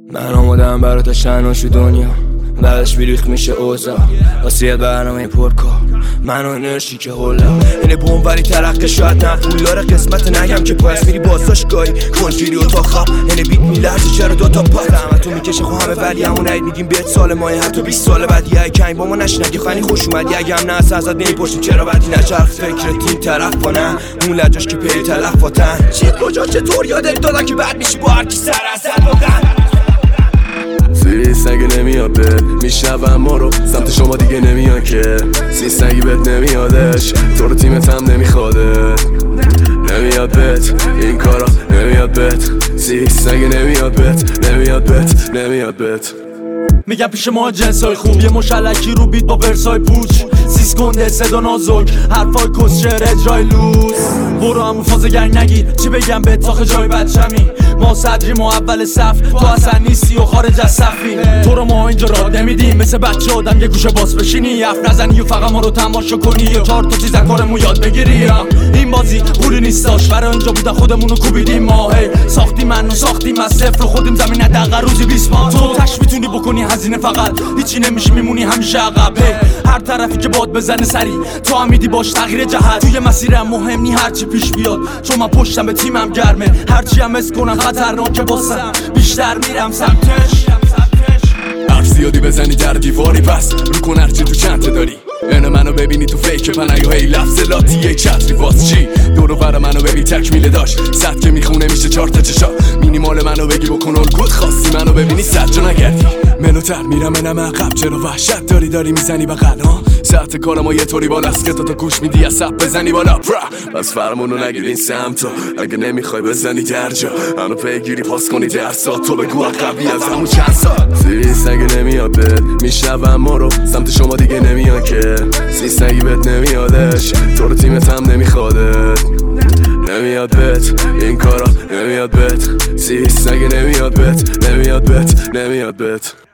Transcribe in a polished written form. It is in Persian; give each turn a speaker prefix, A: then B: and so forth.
A: من آمادم برات شناش دنیا بعدش بیریخ میشه اوضاع واسه برنامه پرکار من و انرژی که حالا اینه بوموری ترقه شاید نه پولاره قسمت نگم که پایست میری بازداشتگاهی کنجیری و تا خواب اینه بیت میلرزه چرا دوتا پات رحمتو میکشه خو همه ولی همون عید میگیم بهت سال ماه حتی 20 سال بعد یه کنگ با ما نشنگی خانی خوش اومدی اگه هم نه ازت نمیپرسیم چرا بعدی نچرخ فکر تیم طرف کنن اون لجاش که پی تلفاتن چی کجا چطور یادت دادن که بعد میشی با هر کی سر اصل بودن
B: سیس اگه نمیاد بهت میشنون ما رو سمت شما دیگه نمیان که سیس اگه بهت نمیادش تو رو تیمت هم نمیخوادت نمیاد بهت این کارا نمیاد بهت سیس اگه نمیاد بهت نمیاد بهت
C: میگم پیش ما جنسای خوب یه مشلکی رو بیت با ورسای پوچ سیس گنده صدا نازک حرفای کسشر اجرای لوز برو همون فازه گنگ نگیر چی بگم به تاخه جای بچمی ما صدریم و اول صف تو اصلا نیستی و خارج از صفی تو رو ما اینجا را نمیدیم مثل بچه آدم یه گوشه باز بشینی حرف نزنی و فقط ما رو تماشا کنی و 4 تا چیز از کارمون یاد بگیری این بازی پولی نیستاش برای اینجا بودن خودمونو کوبیدیم ما ساختی منو ساختیم از صفر و خودیم زمین دقیقا روزی 20 ما تو تش میتونی بکنی هزینه فقط هیچی نمیشه میمونی همیشه عقب هر طرفی که باد بزنه سری تو هم میدی باش تغییر جهت توی مسیرم مهم نی هرچی پیش بیاد چون من پشتم به تیمم گرمه هرچی هم اس کنم خطرناکه واسم بیشتر میرم سمتش
B: حرف زیادی بزنی در دیواری پس رو کن هرچی تو چند داری اینو منو ببینی تو فیک پنایو هی لفظ لاتی یک چتری واس چی دورو بر منو ببین تکمیل داشت صد که میخونه میشه 4 تا چشا مینیمال منو بگی بکن الگوت خواستی منو ببینی صد جا نگردی منوتر میرم منم عقب چرا وحشت داری میزنی بغل ها ساعت کارم و یه طوری بالاست که تو گوش میدی از سب بزنی بالا پس فرمونو نگیر این سمتو اگه نمیخوای بزنی درجا منو پیگیری پاس کنی درسا تو بگو عقبی از همون چند سال سیس اگه نمیاد بهت میشنون ما رو سمت شما دیگه نمیان که سیس اگه بهت نمیادش تو رو تیمت هم نمیخوادت نمیاد بهت این کارا نمیاد بهت سیس اگه نمیاد بهت نمیاد بهت